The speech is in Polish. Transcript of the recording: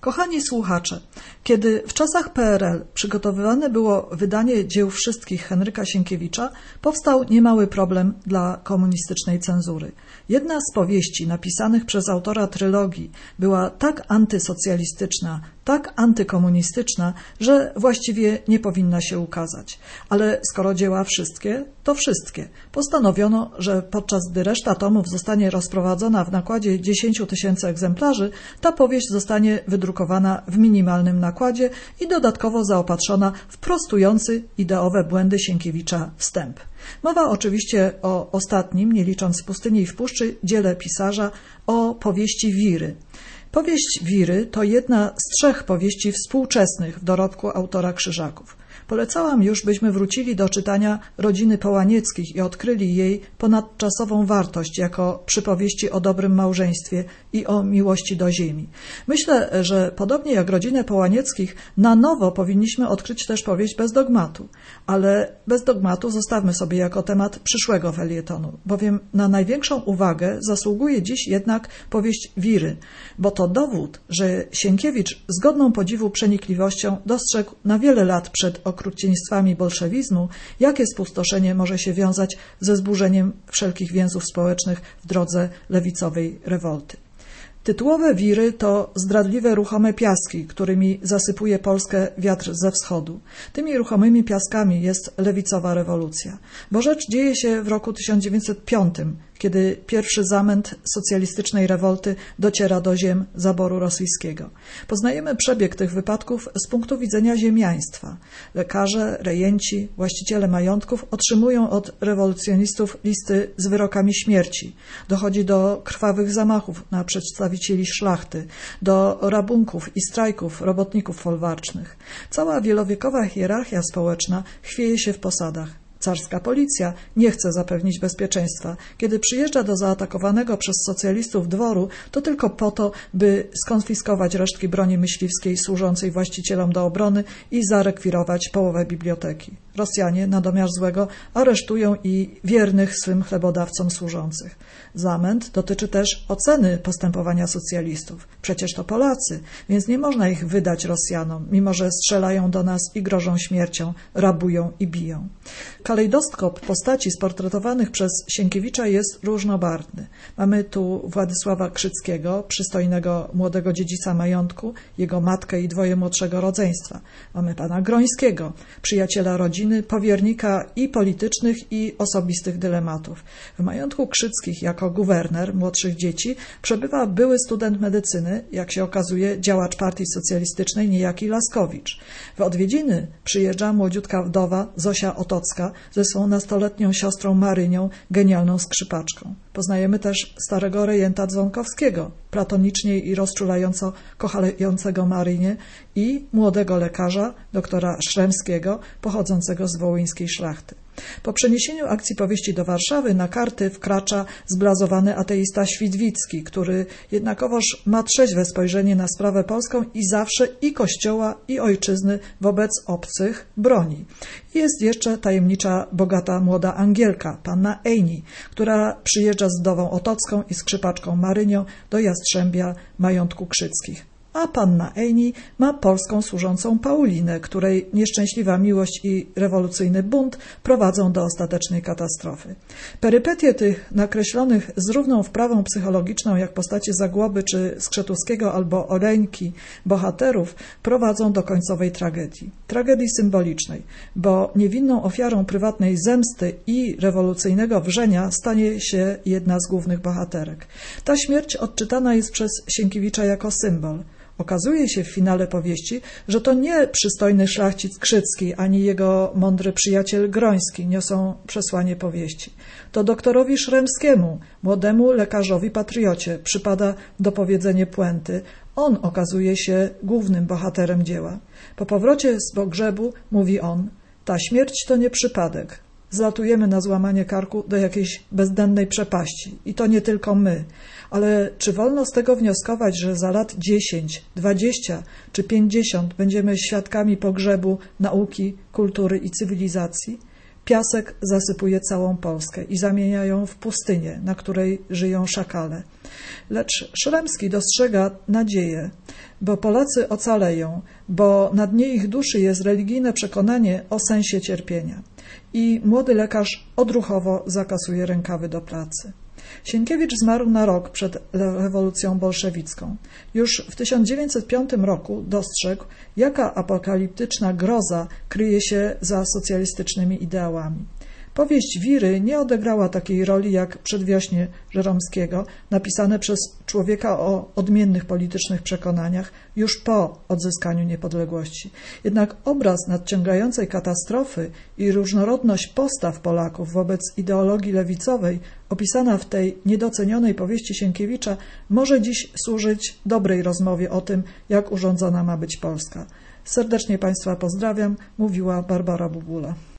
Kochani słuchacze, kiedy w czasach PRL przygotowywane było wydanie dzieł wszystkich Henryka Sienkiewicza, powstał niemały problem dla komunistycznej cenzury. Jedna z powieści napisanych przez autora trylogii była tak antysocjalistyczna, tak antykomunistyczna, że właściwie nie powinna się ukazać. Ale skoro dzieła wszystkie, to wszystkie. Postanowiono, że podczas gdy reszta tomów zostanie rozprowadzona w nakładzie 10 000 egzemplarzy, ta powieść zostanie wydrukowana w minimalnym nakładzie i dodatkowo zaopatrzona w prostujący ideowe błędy Sienkiewicza wstęp. Mowa oczywiście o ostatnim, nie licząc Pustyni i w puszczy, dziele pisarza, o powieści Wiry. Powieść Wiry to jedna z 3 powieści współczesnych w dorobku autora Krzyżaków. Polecałam już, byśmy wrócili do czytania Rodziny Połanieckich i odkryli jej ponadczasową wartość jako przypowieści o dobrym małżeństwie i o miłości do ziemi. Myślę, że podobnie jak Rodzinę Połanieckich, na nowo powinniśmy odkryć też powieść Bez dogmatu. Ale Bez dogmatu zostawmy sobie jako temat przyszłego felietonu, bowiem na największą uwagę zasługuje dziś jednak powieść Wiry, bo to dowód, że Sienkiewicz z godną podziwu przenikliwością dostrzegł na wiele lat przed okrucieństwami bolszewizmu, jakie spustoszenie może się wiązać ze zburzeniem wszelkich więzów społecznych w drodze lewicowej rewolty. Tytułowe Wiry to zdradliwe, ruchome piaski, którymi zasypuje Polskę wiatr ze wschodu. Tymi ruchomymi piaskami jest lewicowa rewolucja, bo rzecz dzieje się w roku 1905, kiedy pierwszy zamęt socjalistycznej rewolty dociera do ziem zaboru rosyjskiego. Poznajemy przebieg tych wypadków z punktu widzenia ziemiaństwa. Lekarze, rejenci, właściciele majątków otrzymują od rewolucjonistów listy z wyrokami śmierci. Dochodzi do krwawych zamachów na przedstawicieli szlachty, do rabunków i strajków robotników folwarcznych. Cała wielowiekowa hierarchia społeczna chwieje się w posadach. Carska policja nie chce zapewnić bezpieczeństwa. Kiedy przyjeżdża do zaatakowanego przez socjalistów dworu, to tylko po to, by skonfiskować resztki broni myśliwskiej służącej właścicielom do obrony i zarekwirować połowę biblioteki. Rosjanie na domiar złego aresztują i wiernych swym chlebodawcom służących. Zamęt dotyczy też oceny postępowania socjalistów. Przecież to Polacy, więc nie można ich wydać Rosjanom, mimo że strzelają do nas i grożą śmiercią, rabują i biją. Kalejdoskop postaci sportretowanych przez Sienkiewicza jest różnobarwny. Mamy tu Władysława Krzyckiego, przystojnego młodego dziedzica majątku, jego matkę i 2 młodszego rodzeństwa. Mamy pana Grońskiego, przyjaciela rodziny, powiernika i politycznych, i osobistych dylematów. W majątku Krzyckich jako guwerner młodszych dzieci przebywa były student medycyny, jak się okazuje działacz partii socjalistycznej, niejaki Laskowicz. W odwiedziny przyjeżdża młodziutka wdowa Zosia Otocka ze swą nastoletnią siostrą Marynią, genialną skrzypaczką. Poznajemy też starego rejenta Dzwonkowskiego, platonicznie i rozczulająco kochającego Marynię, i młodego lekarza, doktora Szremskiego, pochodzącego z wołyńskiej szlachty. Po przeniesieniu akcji powieści do Warszawy na karty wkracza zblazowany ateista Świdwicki, który jednakowoż ma trzeźwe spojrzenie na sprawę polską i zawsze i Kościoła, i ojczyzny wobec obcych broni. Jest jeszcze tajemnicza, bogata młoda Angielka, panna Ejni, która przyjeżdża z wdową Otocką i skrzypaczką Marynią do Jastrzębia majątku Krzyckich. A panna Ejni ma polską służącą Paulinę, której nieszczęśliwa miłość i rewolucyjny bunt prowadzą do ostatecznej katastrofy. Perypetie tych nakreślonych z równą wprawą psychologiczną jak postacie Zagłoby czy Skrzetuskiego albo Oleńki bohaterów prowadzą do końcowej tragedii. Tragedii symbolicznej, bo niewinną ofiarą prywatnej zemsty i rewolucyjnego wrzenia stanie się jedna z głównych bohaterek. Ta śmierć odczytana jest przez Sienkiewicza jako symbol. Okazuje się w finale powieści, że to nie przystojny szlachcic Krzycki, ani jego mądry przyjaciel Groński niosą przesłanie powieści. To doktorowi Szremskiemu, młodemu lekarzowi patriocie, przypada dopowiedzenie puenty. On okazuje się głównym bohaterem dzieła. Po powrocie z pogrzebu mówi on: ta śmierć to nie przypadek. Zlatujemy na złamanie karku do jakiejś bezdennej przepaści. I to nie tylko my. Ale czy wolno z tego wnioskować, że za lat 10, 20 czy 50 będziemy świadkami pogrzebu nauki, kultury i cywilizacji? Piasek zasypuje całą Polskę i zamienia ją w pustynię, na której żyją szakale. Lecz Szremski dostrzega nadzieję, bo Polacy ocaleją, bo na dnie ich duszy jest religijne przekonanie o sensie cierpienia. I młody lekarz odruchowo zakasuje rękawy do pracy. Sienkiewicz zmarł na rok przed rewolucją bolszewicką. Już w 1905 roku dostrzegł, jaka apokaliptyczna groza kryje się za socjalistycznymi ideałami. Powieść Wiry nie odegrała takiej roli jak Przedwiośnie Żeromskiego, napisane przez człowieka o odmiennych politycznych przekonaniach już po odzyskaniu niepodległości. Jednak obraz nadciągającej katastrofy i różnorodność postaw Polaków wobec ideologii lewicowej, opisana w tej niedocenionej powieści Sienkiewicza, może dziś służyć dobrej rozmowie o tym, jak urządzona ma być Polska. Serdecznie Państwa pozdrawiam, mówiła Barbara Bubula.